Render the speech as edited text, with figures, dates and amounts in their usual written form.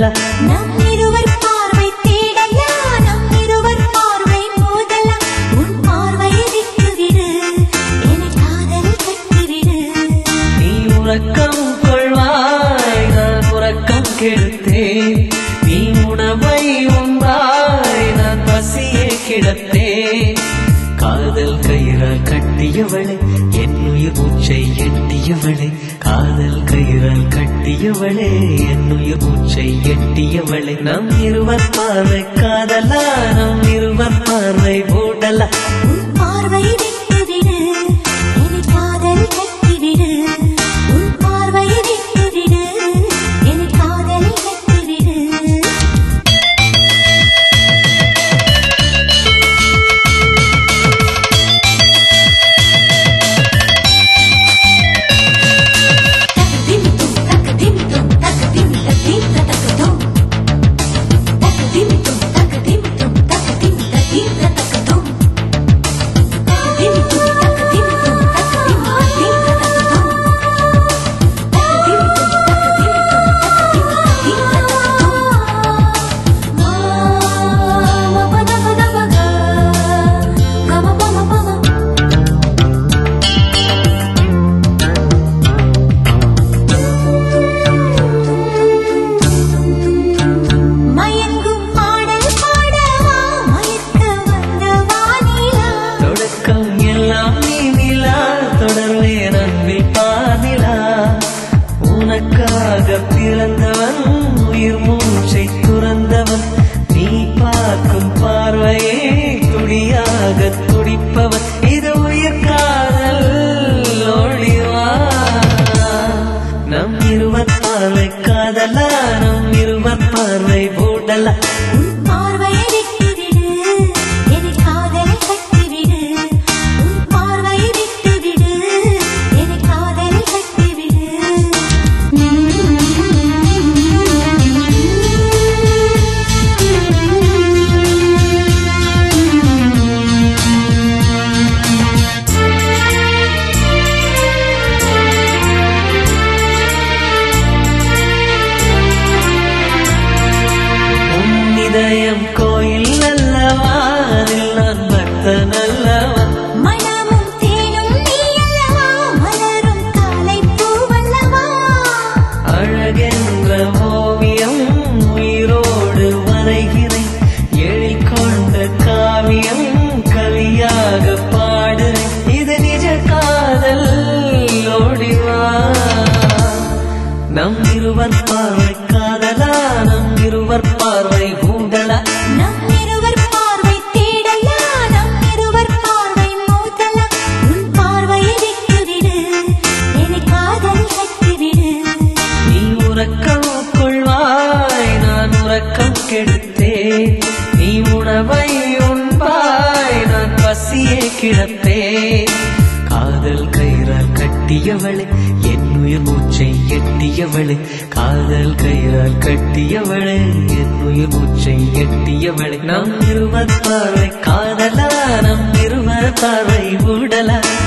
மூடலா நம் இருவர் பார்வை தேடலா நம் இருவர் பார்வை மோதலா உன் பார்வையை விட்டுவிடு என்னை காதல் கட்டிவிடு நீ உறக்கம் கொள்வாய் நான் உறக்கம் கெடுத்தேன் நீ உணவை உண்டாய் நான் பசியே கிடத்தேன் காதல் கயிறால் கட்டியவளே என் உயிர் மூச்சை எட்டியவளே காதல் கயிறால் கட்டியவளே என் உயிர் மூச்சை எட்டியவளே நம் இருவர் பார்வை காதலா நம் இருவர் பார்வை மூடலா உன் பார்வையை விட்டுவிடு என்னை காதல் கட்டிவிடு உன் பார்வையை விட்டுவிடு என்னை காதல் கட்டிவிடு உனக்காக பிறந்தவன் உயிர் மூச்சை துறந்தவன் நீ பார்க்கும் பார்வையே துடியாக துடிப்பவன் இது உயிர் காதல் ஒளிவா நம் இருவர் பார்வை காதலா நம் இருவர் பார்வை மூடலா உன் பார்வையை விட்டுவிடு என்னை காதல் கட்டிவிடு உன் பார்வையை விட்டுவிடு என்னை காதல் கட்டிவிடு இதயம் கோயில் அல்லவா அதில் நான் பக்தன் அல்லவா மனமும் தேனும் நீ அல்லவா மலரும் காலை பூவல்லவா அழகென்ற ஓவியம் உயிரோடு வரைகிறேன் எழிற்கொண்ட காவியம் கவியாக பாடுறேன் இது நிஜ காதல் ஓடிவா நம் இருவர் பார்வை காதலா நம் இருவர் பார்வை மூடலா நம் இருவர் பார்வை தேடலா நம் இருவர் பார்வை மோதலா உன் பார்வையை விட்டுவிடு என்னை காதல் கட்டிவிடு நீ உறக்கம் கொள்வாய் நான் உறக்கம் கெடுத்தேன் நீ உணவை உண்பாய் நான் பசியே கிடப்பேன் காதல் கயிறால் கட்டியவளே என் உயிர் மூச்சை எட்டியவளே காதல் கயிறால் கட்டியவளே என் உயிர் மூச்சை எட்டியவளே நம் இருவர் பார்வை காதலா நம் இருவர் பார்வை மூடலா